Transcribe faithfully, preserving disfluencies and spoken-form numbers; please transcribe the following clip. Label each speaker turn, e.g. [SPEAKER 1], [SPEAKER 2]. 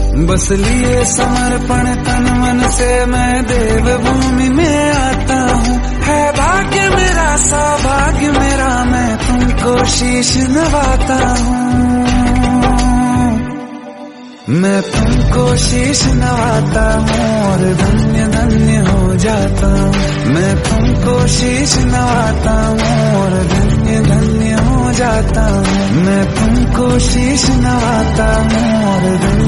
[SPEAKER 1] बस लिए समर्पण तन मन से मैं देवभूमि में आता हूँ। है भाग्य मेरा सौभाग्य मेरा मैं तुमको शीश नवाता हूँ। मैं तुमको शीश नवाता हूँ और धन्य धन्य हो जाता हूँ। मैं तुमको शीश नवाता हूँ और धन्य धन्य हो जाता हूँ। मैं तुमको शीश नवाता हूँ और धन्य